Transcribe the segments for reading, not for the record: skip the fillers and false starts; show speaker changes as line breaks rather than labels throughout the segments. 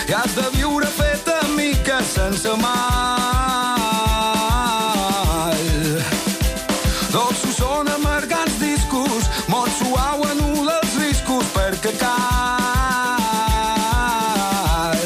i has de viure feta mica sense mal. Dolços són amargants discos, molt suau anul·la els riscos perquè cal.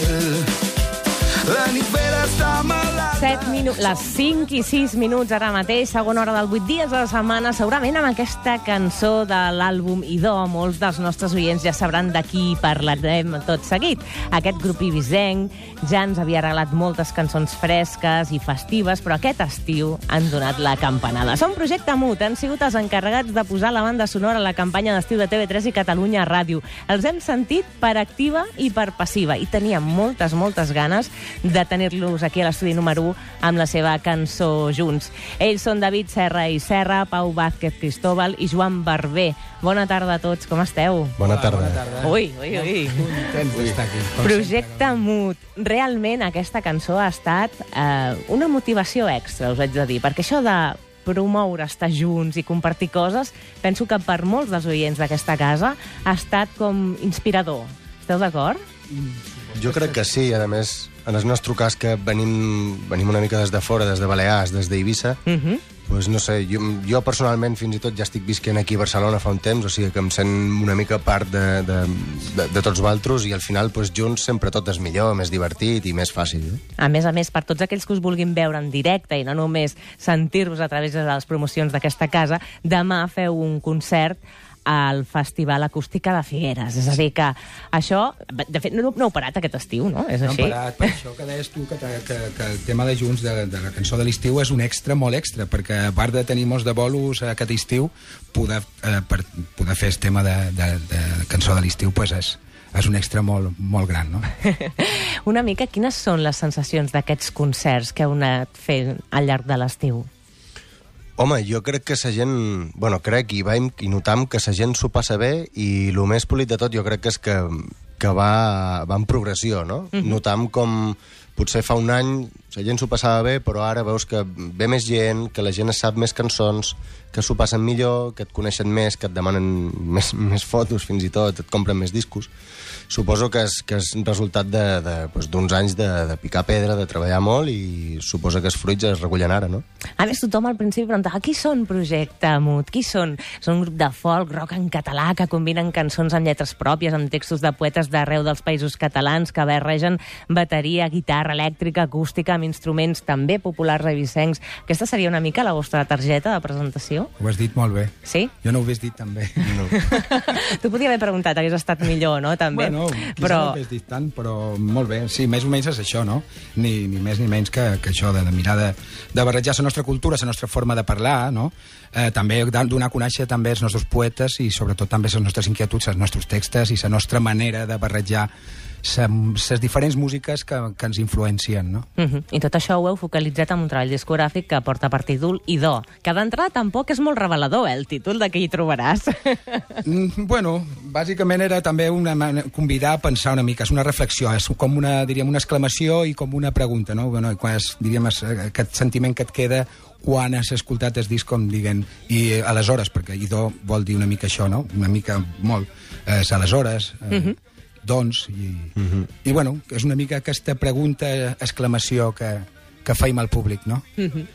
La nit vera està malada.
7 minuts, les 5 i 6 minuts ara mateix, segona hora del 8 dies de la setmana, segurament amb aquesta cançó de l'àlbum Idò, molts dels nostres oients ja sabran de qui parlarem tot seguit. Aquest grup ibisenc ja ens havia regalat moltes cançons fresques i festives, però aquest estiu han donat la campanada. Són Projecte Mut, han sigut els encarregats de posar la banda sonora a la campanya d'estiu de TV3 i Catalunya Ràdio. Els hem sentit per activa i per passiva, i teníem moltes ganes de tenir-los aquí a l'estudi número 1 amb la seva cançó junts. Ells són David Serra i Serra, Pau Vázquez Cristóbal i Joan Barber. Bona tarda a tots, com esteu?
Bona tarda.
Ui.
Contents d'estar aquí.
Projecte Mut. Realment aquesta cançó ha estat una motivació extra, us haig de dir, perquè això de promoure, estar junts i compartir coses, penso que per molts dels oients d'aquesta casa ha estat com inspirador. Esteu d'acord?
Jo crec que sí, a més, en el nostre cas, que venim una mica des de fora, des de Balears, des d'Eivissa, doncs no sé, jo personalment fins i tot ja estic visquent aquí a Barcelona fa un temps, o sigui que em sent una mica part de tots vosaltres, i al final doncs, junts sempre tot és millor, més divertit i més fàcil.
A més, per tots aquells que us vulguin veure en directe i no només sentir-vos a través de les promocions d'aquesta casa, demà feu un concert al Festival Acústica de Figueres. És a dir, que això... De fet, no heu parat aquest estiu, no? És així?
No hem parat, per això que deies tu que el tema de Junts, de la cançó de l'estiu, és un extra molt extra, perquè a part de tenir molts de bolos aquest estiu, poder fer el tema de cançó de l'estiu pues és un extra molt gran, no?
Una mica, quines són les sensacions d'aquests concerts que heu anat fent al llarg de l'estiu?
Home, jo crec que la gent... Bueno, crec i notam que la gent s'ho passa bé, i el més polit de tot jo crec que és que va en progressió, no? Notam com potser fa un any la gent s'ho passava bé, però ara veus que ve més gent, que la gent sap més cançons, que s'ho passen millor, que et coneixen més, que et demanen més fotos fins i tot, et compren més discos. Suposo que és resultat d'uns anys de picar pedra, de treballar molt, i suposo que els fruits es recullen ara, no?
A més, tothom al principi preguntava qui són Projecte Mut? Qui són? Són un grup de folk, rock en català, que combinen cançons amb lletres pròpies, amb textos de poetes d'arreu dels països catalans, que barregen bateria, guitarra elèctrica, acústica, amb instruments també populars eivissencs. Aquesta seria una mica la vostra targeta de presentació?
Ho has dit molt bé.
Sí?
Jo no ho hagués dit tan bé. No.
Tu podia haver preguntat, hagués estat millor, no? També.
Bueno, quizà no ho hagués dit tant, però molt bé. Sí, més o menys és això, no? Ni més ni menys que això de mirar de barrejar la nostra cultura, la nostra forma de parlar, no? També donar a conèixer també els nostres poetes i sobretot també les nostres inquietuds, els nostres textos i la nostra manera de barrejar les diferents músiques que ens influencien, no?
I tot això ho heu focalitzat en un treball discogràfic que porta per títol Idò, que d'entrada tampoc és molt revelador, el títol de què hi trobaràs.
Bueno, bàsicament era també convidar a pensar una mica, és una reflexió, és com una exclamació i com una pregunta, no? Bueno, diríem, aquest sentiment que et queda quan has escoltat el disc, com diguen, i aleshores, perquè Idò vol dir una mica això, no? Una mica molt, aleshores... doncs, i bueno, és una mica aquesta pregunta, exclamació que feim al públic, no?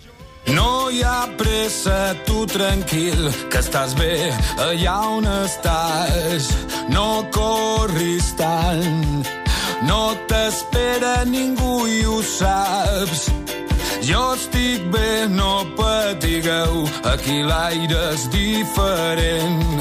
No hi ha pressa, tu tranquil, que estàs bé allà on estàs. No corris tant, no t'espera ningú i ho saps. Jo estic bé, no patigueu, aquí l'aire és diferent,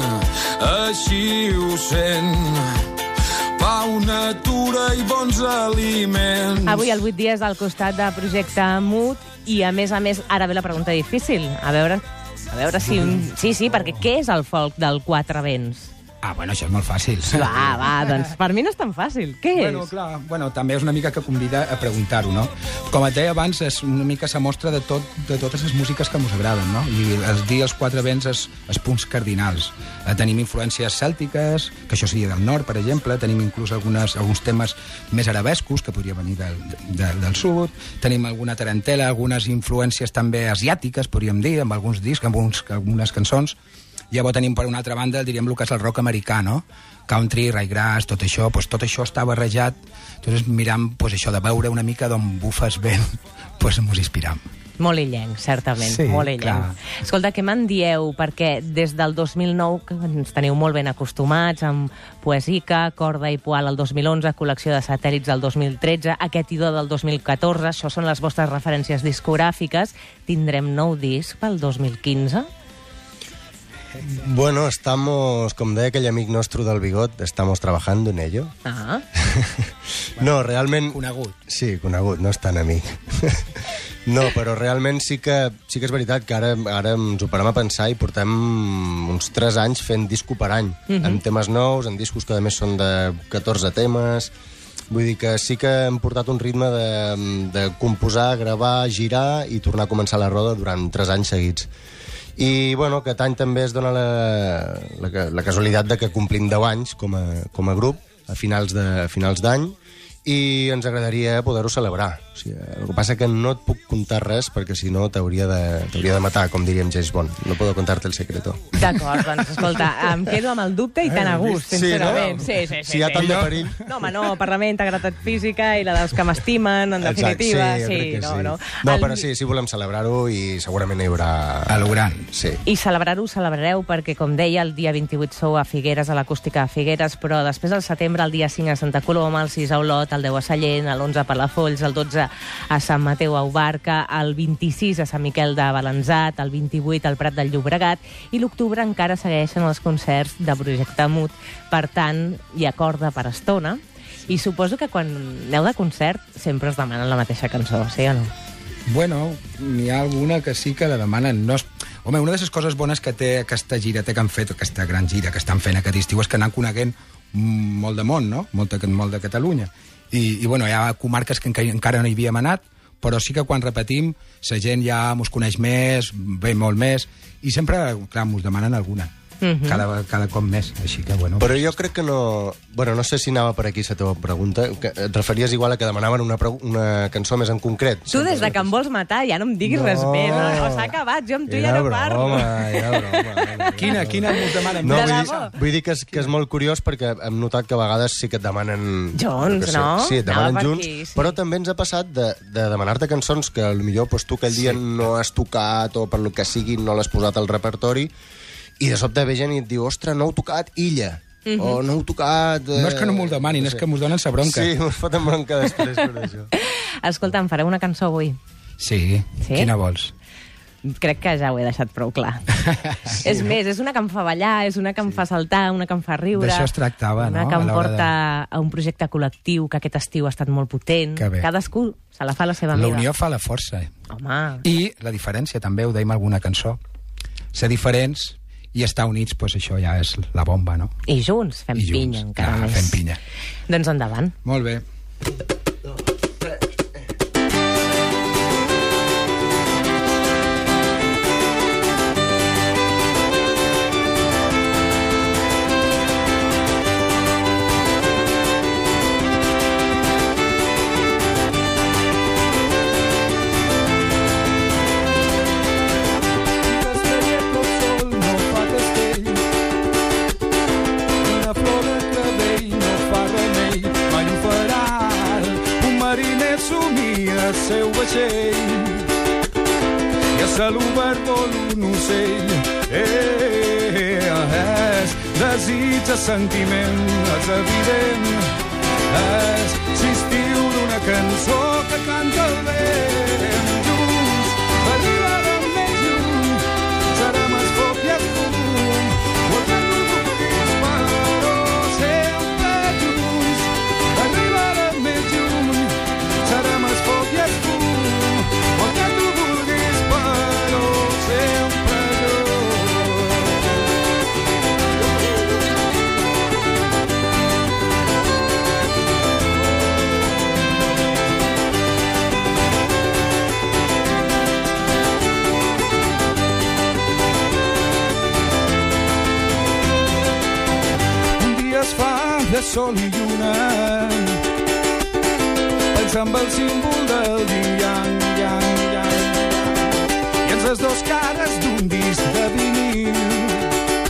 així ho sent. Pau, natura i bons aliments.
Avui el 8 dies al costat de Projecte Mut, i a més, ara ve la pregunta difícil. A veure si... Sí, perquè què és el folk del Quatre Vents?
Ah, bueno, això és molt fàcil.
Va, doncs per mi no és tan fàcil. Què és?
Bueno, també és una mica que convida a preguntar-ho, no? Com et deia abans, és una mica la mostra de totes les músiques que ens agraden, no? I els Quatre Vents els punts cardinals. Tenim influències cèltiques, que això seria del nord, per exemple, tenim inclús alguns temes més arabescos, que podria venir del sud, tenim alguna tarantela, algunes influències també asiàtiques, podríem dir, amb alguns discs, amb algunes cançons. Llavors tenim per una altra banda, diríem, el que és el rock americà, no? Country, ryegrass, tot això està barrejat. Llavors miram això de veure una mica d'on bufes vent, ens inspiram.
Molt illenc, certament,
sí,
molt illenc.
Clar.
Escolta, què me'n dieu? Perquè des del 2009, que ens teniu molt ben acostumats, amb Poesica, Corda i Poal el 2011, Col·lecció de satèl·lits el 2013, aquest idò del 2014, això són les vostres referències discogràfiques. Tindrem nou disc pel 2015?
Bueno, estamos, com deia aquell amic nostre del bigot, estamos trabajando en ello.
Ah.
No, realment...
Conegut.
Sí, conegut, no és tan amic. No, però realment sí que és veritat que ara ens ho parem a pensar i portem uns 3 anys fent disco per any, amb temes nous, amb discos que a més són de 14 temes. Vull dir que sí que hem portat un ritme de composar, gravar, girar i tornar a començar la roda durant 3 anys seguits. I, bueno, aquest any també es dona la casualitat de que complim 10 anys com a grup, a finals d'any, i ens agradaria poder-ho celebrar. O sigui, el que passa que no et puc contar res perquè si no t'hauria de matar, com diríem James Bond. No puedo contarte el secreto.
D'acord, doncs escolta, em quedo amb el dubte i tan a gust, sincerament.
Sí, no? Si hi ha tant de perill...
No, home, no, per la meva integritat física i la dels que m'estimen, en definitiva.
Exacte, sí, jo crec que sí.
No,
però sí volem celebrar-ho i segurament hi haurà...
A lo gran.
Sí.
I celebrar-ho celebrareu perquè, com deia, el dia 28 sou a Figueres, a l'Acústica de Figueres, però després al setembre, el dia 5 a Santa Coloma, el 6 a Olot, el 10 a Sallent, l'11 a Palafolls, el 12 a Sant Mateu a Ubarca, el 26 a Sant Miquel de Balanzat, el 28 al Prat del Llobregat, i l'octubre encara segueixen els concerts de Projecte Mut. Per tant, hi ha corda per estona, i suposo que quan aneu de concert sempre us demanen la mateixa cançó, sí o no?
Bueno, n'hi ha alguna que sí que la demanen. No és... Home, una de les coses bones que té aquesta gira que han fet, aquesta gran gira que estan fent aquest estiu, és que anem coneguent molt de món, no? Molt de Catalunya. I bueno, hi ha comarques que encara no hi havíem anat, però sí que quan repetim la gent ja mos coneix més, ve molt més, i sempre, clar, mos demanen alguna. Cada cop més, així que bueno...
Però jo crec que no... Bueno, no sé si anava per aquí la teva pregunta, que et referies igual a que demanaven una cançó més en concret.
Tu des de que em vols matar ja no em diguis res més, no? S'ha acabat, jo amb tu ja no parlo.
Era broma.
Quina mos demanen?
No, vull dir que és molt curiós perquè hem notat que a vegades sí que et demanen...
Junts, no?
Sí, et demanen junts, però també ens ha passat de demanar-te cançons que potser tu aquell dia no has tocat o per lo que sigui no l'has posat al repertori, i de sobte ve gent i et diu, ostres, no heu tocat Illa, o no heu tocat...
No és que no m'ho demanin, és que mos donen sa bronca.
Sí, mos foten bronca després per això.
Escolta, em fareu una cançó avui.
Sí? Quina vols?
Crec que ja ho he deixat prou clar. És més, és una que em fa ballar, és una que em fa saltar, una que em fa riure.
D'això es tractava, no?
Una que em porta a un projecte col·lectiu que aquest estiu ha estat molt potent. Cadascú se la fa a la seva mida.
La unió fa la força.
Home.
I la diferència, també ho dèiem alguna cançó. Ser diferents i estar units, doncs això ja és la bomba, no?
I junts, fem pinya, encara més.
Fem pinya.
Doncs endavant.
Molt bé.
seu vaixell i a cel obert vol un ocell. És desig, és sentiment, és evident, és l'estiu d'una cançó que canta el vent. Junts arribarem més lluny, serem el foc i el fum, guardant-nos però sempre junts. Arribarem més lluny, serem el foc i el fum, quan tu vulguis, però sempre un dia es fa de sol i lluna, pensant el símbol del yin-yang, yang, yang, i ens les dos cares d'un disc de vinil.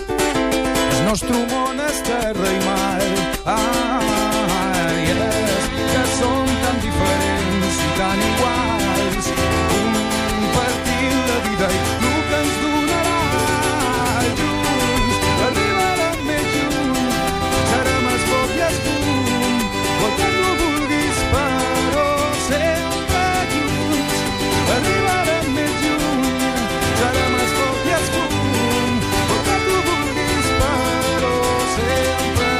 nostre món és terra i mar. I és que som tan diferents i tan iguals, compartint la vida i el que ens donarà. Junts arribarem més lluny, serem el foc i el fum, o que no vulguis, però sempre junts arribarem més lluny, serem el foc i el fum, o que tu vulguis, però sempre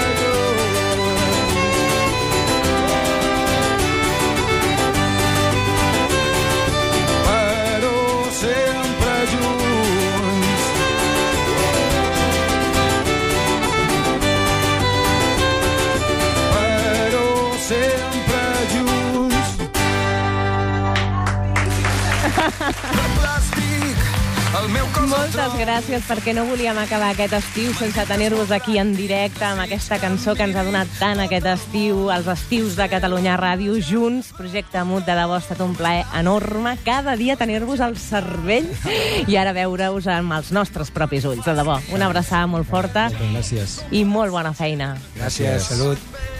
Moltes gràcies, perquè no volíem acabar aquest estiu sense tenir-vos aquí en directe amb aquesta cançó que ens ha donat tant aquest estiu, els estius de Catalunya Ràdio, junts, Projecte Mut. De debò ha estat un plaer enorme cada dia tenir-vos al cervell i ara veure-us amb els nostres propis ulls. De debò, una abraçada molt forta.
Gràcies.
I molt bona feina.
Gràcies, salut.